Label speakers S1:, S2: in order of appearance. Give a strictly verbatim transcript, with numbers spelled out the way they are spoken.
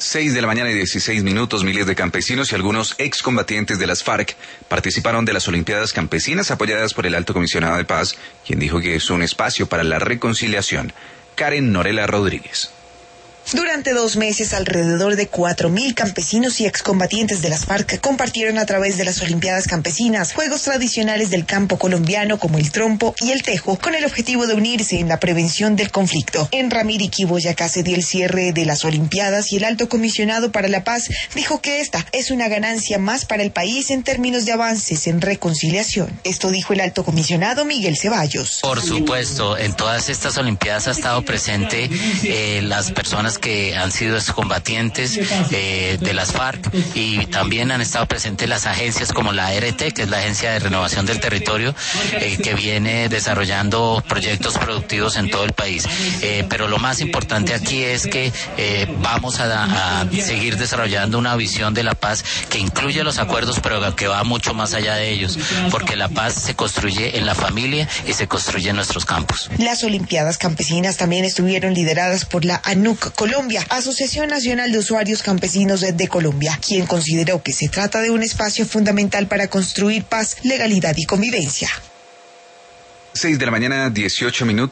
S1: Seis de la mañana y dieciséis minutos, miles de campesinos y algunos excombatientes de las FARC participaron de las Olimpiadas Campesinas apoyadas por el Alto Comisionado de Paz, quien dijo que es un espacio para la reconciliación. Karen Norela Rodríguez.
S2: Durante dos meses, alrededor de cuatro mil campesinos y excombatientes de las FARC compartieron a través de las Olimpiadas Campesinas juegos tradicionales del campo colombiano como el trompo y el tejo, con el objetivo de unirse en la prevención del conflicto. En Ramiriquí, Boyacá, se dio el cierre de las Olimpiadas y el Alto Comisionado para la Paz dijo que esta es una ganancia más para el país en términos de avances en reconciliación. Esto dijo el Alto Comisionado Miguel Ceballos.
S3: Por supuesto, en todas estas Olimpiadas ha estado presente eh, las personas que han sido excombatientes eh, de las FARC, y también han estado presentes las agencias como la A R T, que es la Agencia de Renovación del Territorio, eh, que viene desarrollando proyectos productivos en todo el país. Eh, pero lo más importante aquí es que eh, vamos a, a seguir desarrollando una visión de la paz que incluye los acuerdos, pero que va mucho más allá de ellos, porque la paz se construye en la familia y se construye en nuestros campos.
S2: Las Olimpiadas Campesinas también estuvieron lideradas por la A N U C Colombia, Asociación Nacional de Usuarios Campesinos de Colombia, quien consideró que se trata de un espacio fundamental para construir paz, legalidad y convivencia.
S1: Seis de la mañana, dieciocho minutos.